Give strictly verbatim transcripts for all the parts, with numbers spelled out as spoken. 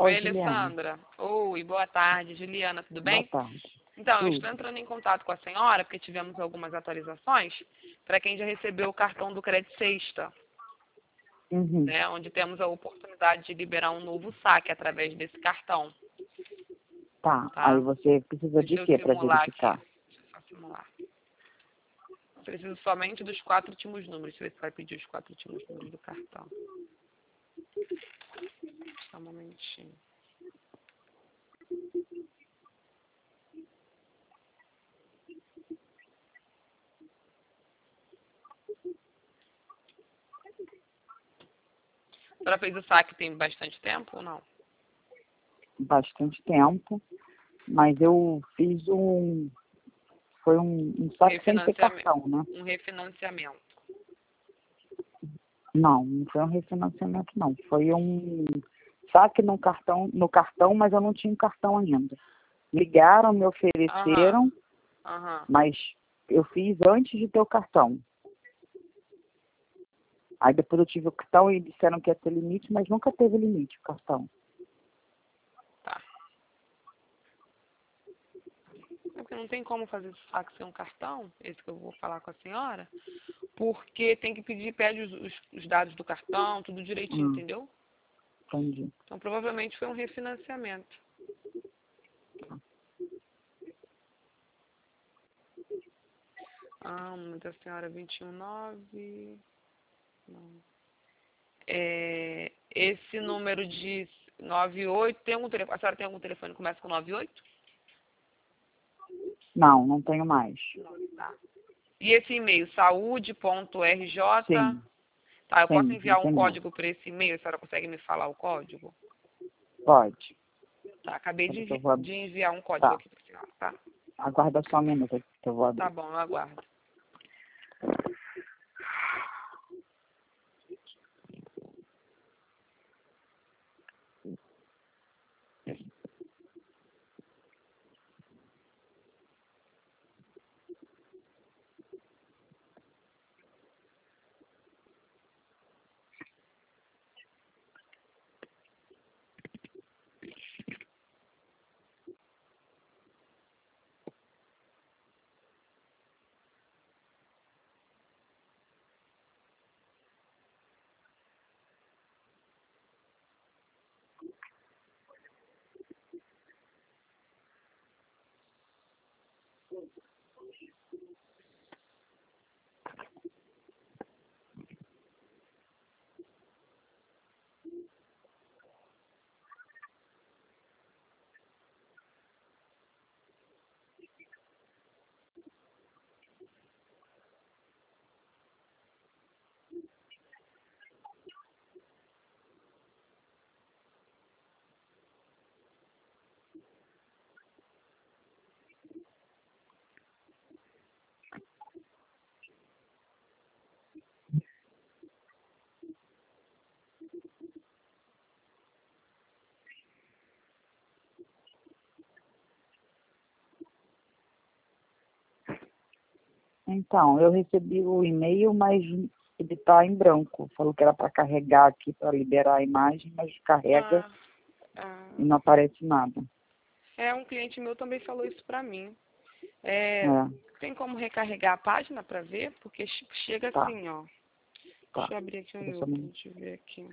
Oi, Oi, Juliana. Alessandra. Oi, boa tarde, Juliana, tudo Boa bem? tarde. Então, eu estou Tudo. entrando em contato com a senhora porque tivemos algumas atualizações para quem já recebeu o cartão do Crédito Sexta, Uhum. né, onde temos a oportunidade de liberar um novo saque através desse cartão, Tá. Aí tá? você precisa de Deixa eu quê para simular aqui. verificar? Deixa eu só simular. Preciso somente dos quatro últimos números. Deixa eu ver se vai pedir os quatro últimos números do cartão. Só um momentinho. A senhora fez o saque tem bastante tempo ou não? Bastante tempo, mas eu fiz um. Foi um, um saque sem ter Refinanciamento. cartão, né? Um refinanciamento. Não, não foi um refinanciamento, não. Foi um saque no cartão, no cartão, mas eu não tinha um cartão ainda. Ligaram, me Aham, ofereceram, aham. mas eu fiz antes de ter o cartão. Aí depois eu tive o cartão e disseram que ia ter limite, mas nunca teve limite o cartão. Tá. É porque não tem como fazer esse saque sem um cartão, esse que eu vou falar com a senhora, porque tem que pedir, pede os, os- os dados do cartão, tudo direitinho, Hum, entendeu? entendi. Então provavelmente foi um refinanciamento. Ah, da senhora vinte e um nove. Não. É, esse número de noventa e oito, tem algum telefone? A senhora tem algum telefone que começa com noventa e oito? Não, não tenho mais. Tá. E esse e-mail, saúde.rj. Sim, Tá, eu posso sim, enviar esse um mesmo. código para esse e-mail? A senhora consegue me falar o código? Pode. Tá, acabei de, Peraí que eu envi- vou ab- de enviar um código Tá. aqui para a senhora, tá? Aguarda só um minuto que eu vou Tá abrir. bom, eu aguardo. Então, eu recebi o e-mail, mas ele está em branco. Falou que era para carregar aqui para liberar a imagem, mas carrega Ah, ah, e não aparece nada. é, um cliente meu também falou isso para mim. É, É, tem como recarregar a página para ver? Porque che- chega tá, assim, ó. tá. Deixa eu abrir aqui o Espera meu, só um pra minuto. gente ver aqui.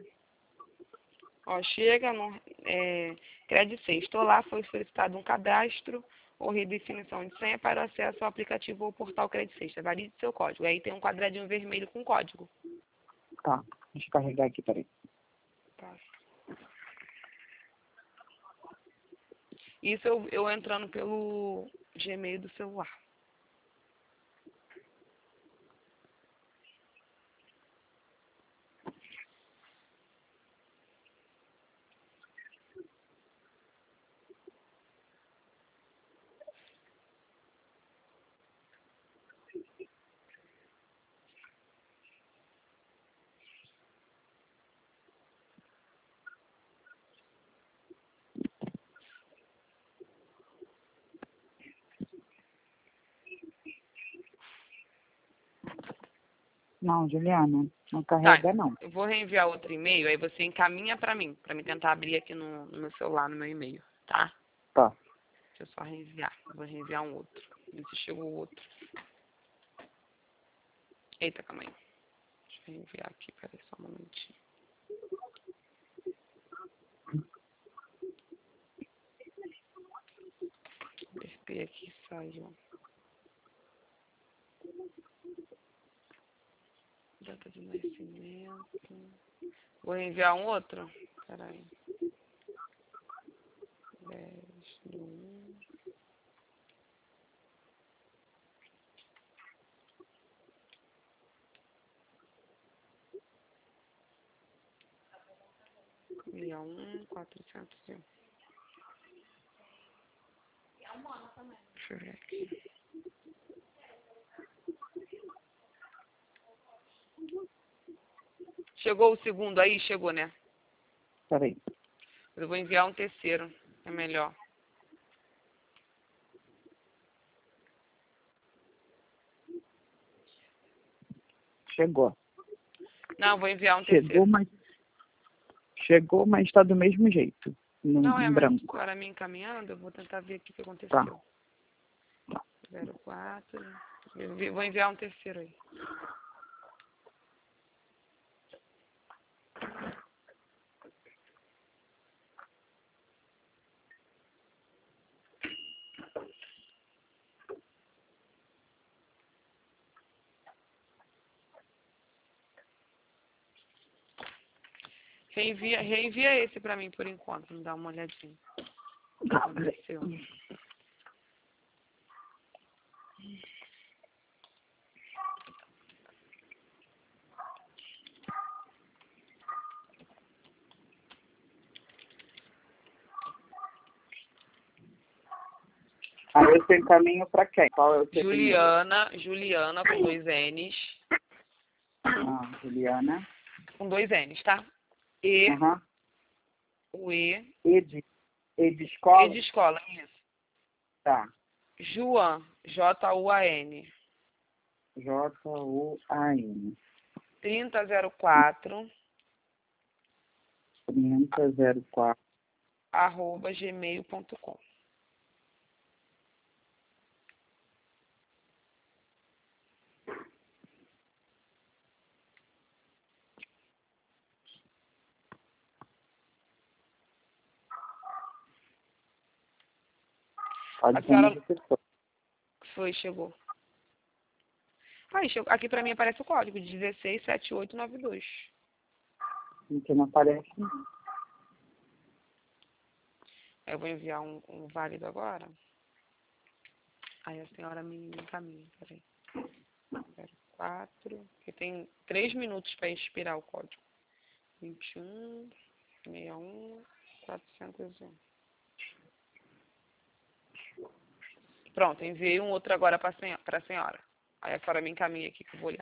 Ó, chega no é, Crédito seis. Estou lá, foi solicitado um cadastro ou redefinição de senha para acesso ao aplicativo ou portal Crédito Sexta. Valide seu código. Aí tem um quadradinho vermelho com código. Tá, deixa eu carregar aqui, peraí. Tá. Isso eu, eu entrando pelo Gmail do celular. Não, Juliana, não Tá, carrega não. eu vou reenviar outro e-mail, aí você encaminha pra mim, pra mim tentar abrir aqui no, no meu celular, no meu e-mail, tá? Tá. Deixa eu só reenviar. Vou reenviar um outro. Ver se chegou o outro. Eita, calma aí. Deixa eu reenviar aqui, peraí só um momentinho. Apertei aqui e saiu. Data de nascimento. Vou enviar um outro? Peraí. dez do um. sessenta e um, quatrocentos e um. Deixa eu ver aqui. Chegou o segundo aí? Chegou, né? Peraí. Eu vou enviar um terceiro. É melhor. Chegou. Não, vou enviar um Chegou, terceiro. mas... Chegou, mas está do mesmo jeito. No, Não, é, em mas a branco. senhora me encaminhando, eu vou tentar ver aqui o que Tá. aconteceu. Tá. zero quatro. Eu vi- vou enviar um terceiro aí. Reenvia, reenvia esse pra mim por enquanto, me dá uma olhadinha. O que Tá, peraí. aconteceu? Aí eu tenho caminho para quem? Qual é o seu e-mail? Juliana, Juliana com dois N's. Ah, Juliana. Com dois N's, tá? E, Aham. o E, E de, e de E escola? de escola, isso. Tá. Juan, J U A N. J U A N. trinta zero quatro, trinta zero quatro. arroba gmail ponto com. Pode A ser senhora uma pessoa. foi, chegou. Aí, chegou. Aqui pra mim aparece o código, dezesseis sete oito nove dois. Que não aparece. Eu vou enviar um, um válido agora. Aí a senhora me encaminha, peraí. zero quatro, que tem três minutos para expirar o código. vinte e um, sessenta e um, quatrocentos e um. Pronto, enviei um outro agora para a senhora. Aí a senhora me encaminha aqui que eu vou olhar.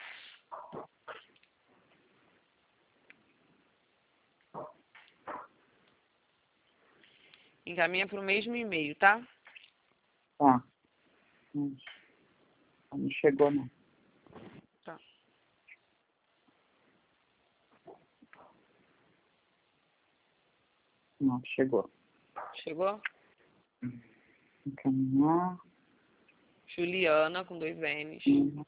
Encaminha para o mesmo e-mail, tá? Tá. Hum. Não chegou, não. Tá. Não, chegou. Chegou? Encaminhar. Juliana, com dois N's. Hum.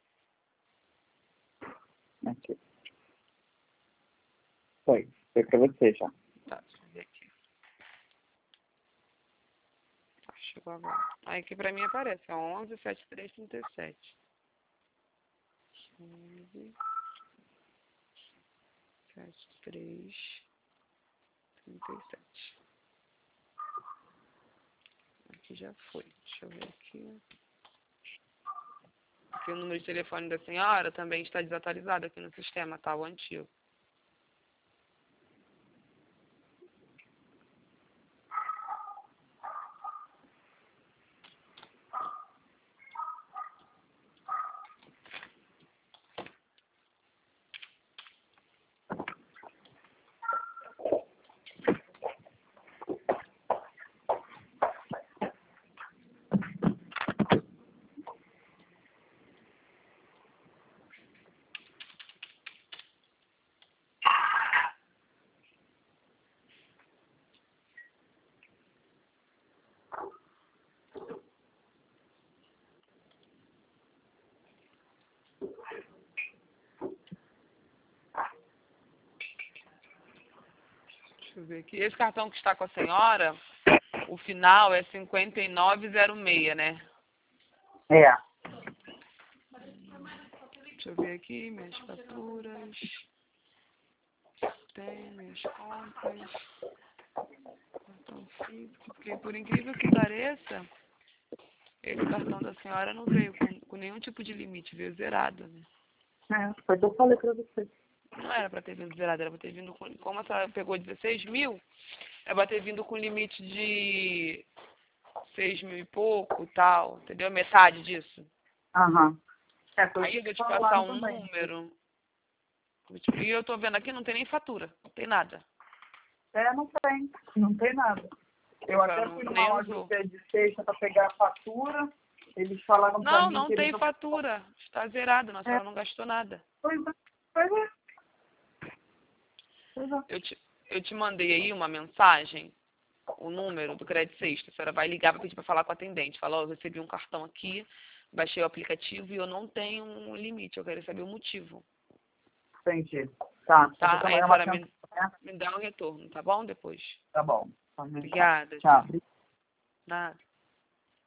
Aqui. Foi. Foi para você já. Tá, deixa eu ver aqui. Tá, chegou agora. Aí aqui pra mim aparece, é onze, setenta e três, trinta e sete. onze, setenta e três, trinta e sete. Aqui já foi. Deixa eu ver aqui. Aqui o número de telefone da senhora também está desatualizado aqui no sistema, tá? O antigo. eu ver aqui. Esse cartão que está com a senhora, o final é cinquenta e nove zero seis, né? É. Deixa eu ver aqui, minhas faturas. Tem minhas contas. Cartão físico. Porque por incrível que pareça, esse cartão da senhora não veio com, com nenhum tipo de limite, veio zerado, né? É, foi o que eu falei pra você. Não era para ter vindo zerado, era para ter vindo com... Como a senhora pegou dezesseis mil, era para ter vindo com limite de seis mil e pouco, tal, entendeu? Metade disso. Aham. É, foi Aí eu vou te falar passar um também. número. E eu tô vendo aqui, não tem nem fatura, não tem nada. É, não tem. Não tem nada. Eu A senhora até não- fui nem numa loja usou. de sexta para pegar a fatura. Eles falaram pra Não, mim não que eles tem não... fatura. Está zerado, a É, senhora não gastou nada. pois é. Pois é. Pois é. Eu te, eu te mandei aí uma mensagem, o número do Crédito Sexta. A senhora vai ligar para pedir para falar com o atendente. Fala, ó, eu recebi um cartão aqui, baixei o aplicativo e eu não tenho um limite. Eu quero saber o motivo. Entendi. Tá. Tá? Essa Aí também a é uma senhora atenção, me, né? me dá um retorno, tá bom? Depois. Tá bom. Tá. Obrigada, Tchau. tchau. Nada.